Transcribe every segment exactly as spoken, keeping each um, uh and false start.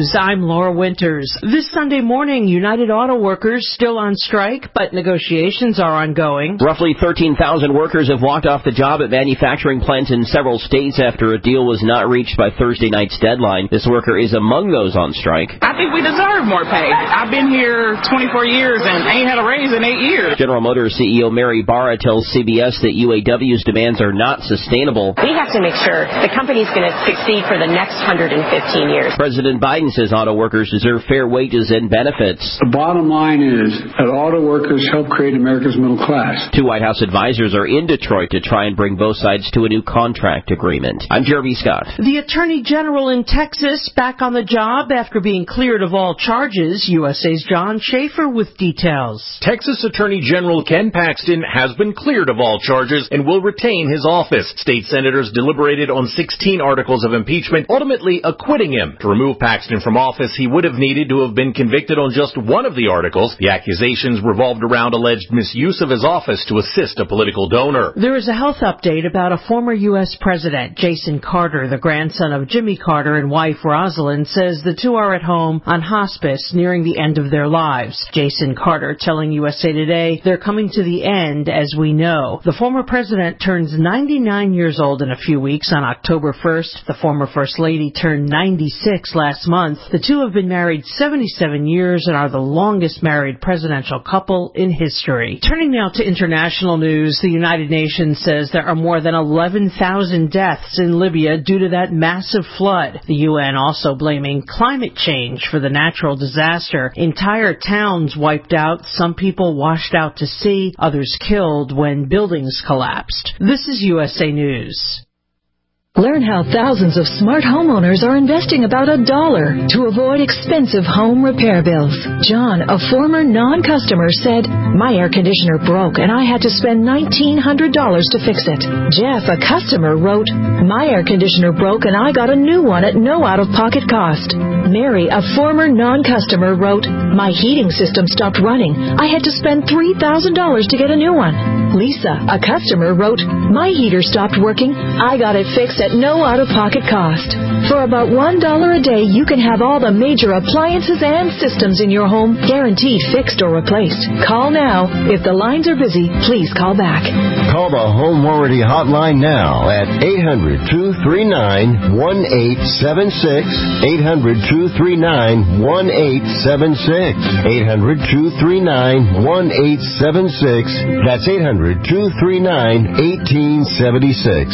News, I'm Laura Winters. This Sunday morning, United Auto Workers still on strike, but negotiations are ongoing. Roughly thirteen thousand workers have walked off the job at manufacturing plants in several states after a deal was not reached by Thursday night's deadline. This worker is among those on strike. I think we deserve more pay. I've been here twenty-four years and ain't had a raise in eight years. General Motors C E O Mary Barra tells C B S that U A W's demands are not sustainable. We have to make sure the company's going to succeed for the next one hundred fifteen years. President Biden says auto workers deserve fair wages and benefits. The bottom line is that auto workers help create America's middle class. Two White House advisors are in Detroit to try and bring both sides to a new contract agreement. I'm Jeremy Scott. The Attorney General in Texas back on the job after being cleared of all charges. U S A's John Schaefer with details. Texas Attorney General Ken Paxton has been cleared of all charges and will retain his office. State senators deliberated on sixteen articles of impeachment, ultimately acquitting him. To remove Paxton from office, he would have needed to have been convicted on just one of the articles. The accusations revolved around alleged misuse of his office to assist a political donor. There is a health update about a former U S president, Jason Carter, the grandson of Jimmy Carter and wife Rosalind, says the two are at home on hospice nearing the end of their lives. Jason Carter telling U S A Today they're coming to the end as we know. The former president turns ninety-nine years old in a few weeks on October first. The former First Lady turned ninety-six last month. The two have been married seventy-seven years and are the longest married presidential couple in history. Turning now to international news, the United Nations says there are more than eleven thousand deaths in Libya due to that massive flood. The U N also blaming climate change for the natural disaster. Entire towns wiped out, some people washed out to sea, others killed when buildings collapsed. This is U S A News. Learn how thousands of smart homeowners are investing about a dollar to avoid expensive home repair bills. John, a former non-customer, said, "My air conditioner broke and I had to spend nineteen hundred dollars to fix it." Jeff, a customer, wrote, "My air conditioner broke and I got a new one at no out-of-pocket cost." Mary, a former non-customer, wrote, "My heating system stopped running. I had to spend three thousand dollars to get a new one." Lisa, a customer, wrote, "My heater stopped working. I got it fixed at no out-of-pocket cost." For about one dollar a day, you can have all the major appliances and systems in your home guaranteed fixed or replaced. Call now. If the lines are busy, please call back. Call the Home Warranty Hotline now at eight hundred, two three nine, one eight seven six, eight hundred, two three nine, one eight seven six, eight hundred, two three nine, one eight seven six. That's eight hundred, two three nine, one eight seven six.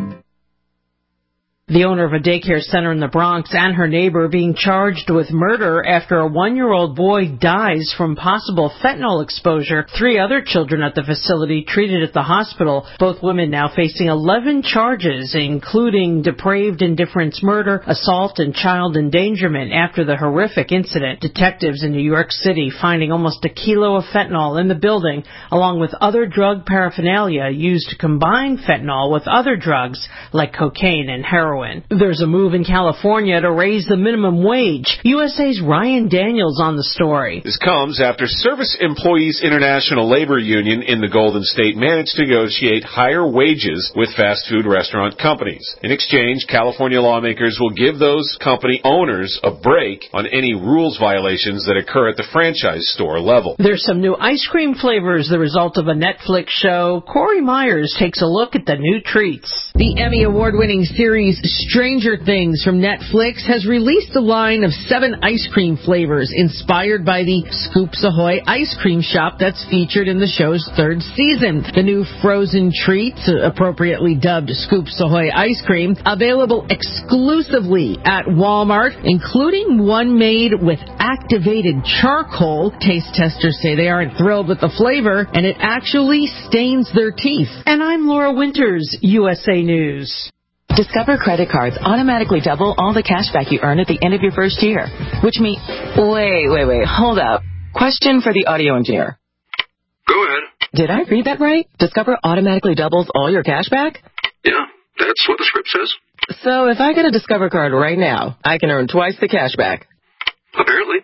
The owner of a daycare center in the Bronx and her neighbor being charged with murder after a one-year-old boy dies from possible fentanyl exposure. Three other children at the facility treated at the hospital. Both women now facing eleven charges, including depraved indifference murder, assault, and child endangerment after the horrific incident. Detectives in New York City finding almost a kilo of fentanyl in the building, along with other drug paraphernalia used to combine fentanyl with other drugs like cocaine and heroin. There's a move in California to raise the minimum wage. U S A's Ryan Daniels on the story. This comes after Service Employees International Labor Union in the Golden State managed to negotiate higher wages with fast food restaurant companies. In exchange, California lawmakers will give those company owners a break on any rules violations that occur at the franchise store level. There's some new ice cream flavors, the result of a Netflix show. Corey Myers takes a look at the new treats. The Emmy Award-winning series Stranger Things from Netflix has released a line of seven ice cream flavors inspired by the Scoops Ahoy ice cream shop that's featured in the show's third season. The new frozen treats, appropriately dubbed Scoops Ahoy ice cream, available exclusively at Walmart, including one made with activated charcoal. Taste testers say they aren't thrilled with the flavor, and it actually stains their teeth. And I'm Laura Winters, U S A News. Discover credit cards automatically double all the cash back you earn at the end of your first year, which means... Wait, wait, wait, hold up. Question for the audio engineer. Go ahead. Did I read that right? Discover automatically doubles all your cash back? Yeah, that's what the script says. So if I get a Discover card right now, I can earn twice the cash back. Apparently.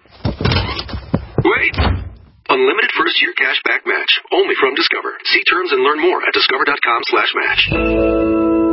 Wait! Unlimited first-year cash back match. Only from Discover. See terms and learn more at discover dot com slash match.